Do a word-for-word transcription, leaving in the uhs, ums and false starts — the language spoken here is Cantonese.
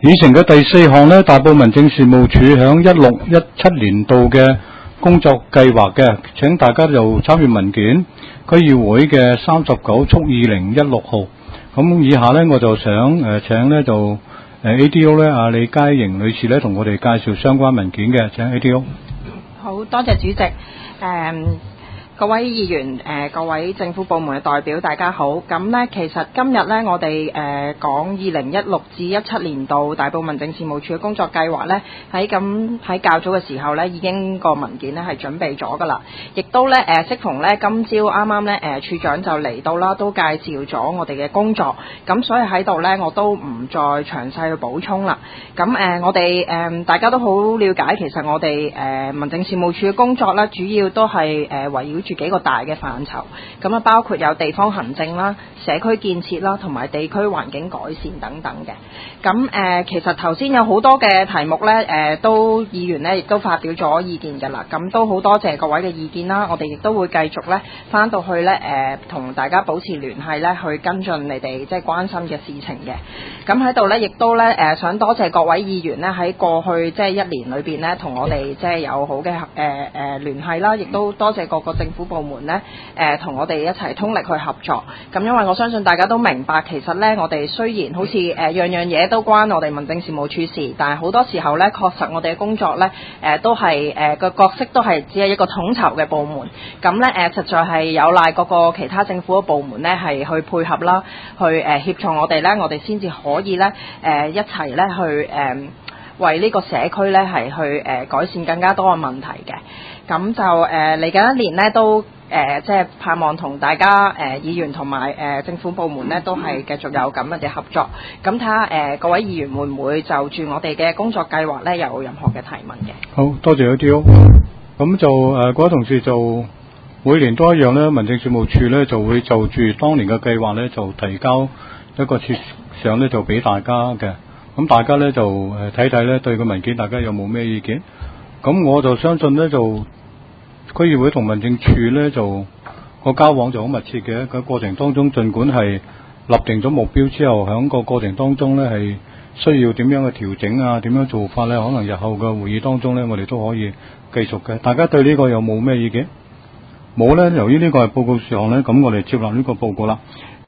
議程嘅第四項呢，大埔民政事務處響一六一七年度嘅工作計劃嘅，請大家就參閱文件區議會嘅三十九促二零一六號。咁以下呢，我就想誒、呃、請呢就誒 A D O 咧阿李佳瑩女士咧同我哋介紹相關文件嘅，請 A D O。 好多謝主席。誒、嗯。各位議員、呃、各位政府部門嘅代表，大家好。咁呢，其實今日呢，我哋誒講二零一六至一七年度大埔民政事務處嘅工作計劃呢，喺咁喺較早嘅時候呢，已經個文件呢係準備咗㗎啦。亦都呢，誒適逢呢今朝啱啱呢誒、呃、處長就嚟到啦，都介紹咗我哋嘅工作。咁所以喺度呢，我都唔再詳細去補充啦。咁誒、呃、我哋誒、呃、大家都好了解，其實我哋誒、呃、民政事務處嘅工作呢，主要都係誒、呃、圍繞住幾個大嘅範疇，咁啊包括有地方行政啦、社區建設啦，同埋地區環境改善等等嘅。咁誒、呃，其實頭先有好多嘅題目呢，誒、呃、都議員呢亦都發表咗意見㗎啦。咁都好多謝各位嘅意見啦，我哋亦都會繼續呢返到去呢，誒、呃、同大家保持聯繫呢，去跟進你哋即係關心嘅事情嘅。咁喺度呢，亦都呢，誒、呃、想多謝各位議員呢，喺過去即係一年裏邊呢，同我哋即係有好嘅誒誒聯繫啦，亦都多謝各個政府部門呢，誒、呃、同我哋一齊通力去合作。咁因為我相信大家都明白，其實呢，我哋雖然好似誒、呃、樣樣嘢都關我哋民政事務處事，但係好多時候呢，確實我哋嘅工作呢，誒、呃、都係誒個角色都係只係一個統籌嘅部門。咁呢，誒、呃、實在係有賴各個其他政府嘅部門呢，係去配合啦，去誒、呃、協助我哋呢，我哋先至可以呢，誒、呃、一齊呢去誒、呃、為呢個社區呢，係去誒、呃、改善更加多嘅問題嘅。咁就誒嚟緊一年呢，都誒、呃、即係盼望同大家誒、呃、議員同埋誒政府部門呢，都係繼續有咁樣嘅合作。咁睇下誒各位議員會唔會就住我哋嘅工作計劃呢，有任何嘅提問嘅？ 好多謝 A D O。咁就誒、呃、各位同事就每年都一樣呢，民政事務處呢就會就住當年嘅計劃呢，就提交一個設想呢，就俾大家嘅。咁大家呢，就誒睇睇呢，對個文件大家有冇咩意見？咁我就相信呢，就區議會同民政處呢，就個交往就好密切嘅。個過程當中，儘管係立定咗目標之後，喺個過程當中呢，係需要點樣嘅調整啊，點樣做法呢？可能日後嘅會議當中呢，我哋都可以繼續嘅。大家對呢個有冇咩意見？冇呢，由於呢個係報告事項呢，咁我哋接納呢個報告啦。